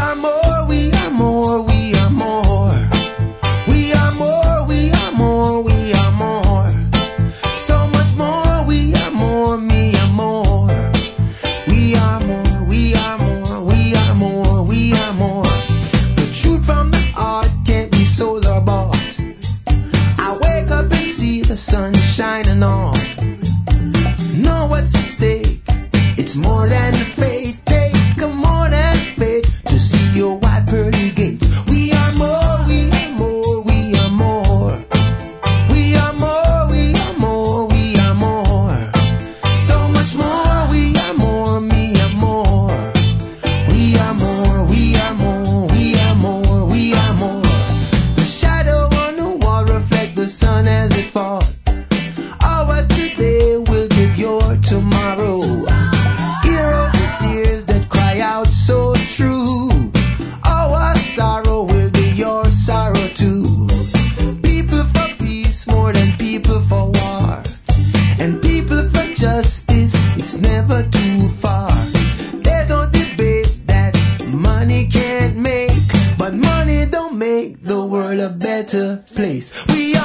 are more, we are more, we are more. We are more, we are more, we are more. So much more, we are more, me are more. We are more, we are more, we are more, we are more. The truth from the heart can't be sold or bought. I wake up and see the sun shining on. Know what's at stake? It's more than the fate. Take a more than fate to see your white pearly gates. We are more, we are more, we are more. We are more, we are more, we are more. So much more, we are more, me are more. We are more, we are more, we are more, we are more. The shadow on the wall reflects the sun as it falls. Our today will give your tomorrow. Hear all these tears that cry out so true. Our sorrow will be your sorrow too. People for peace more than people for war. And people for justice, it's never too far. There's no debate that money can't make, but money don't make the world a better place. We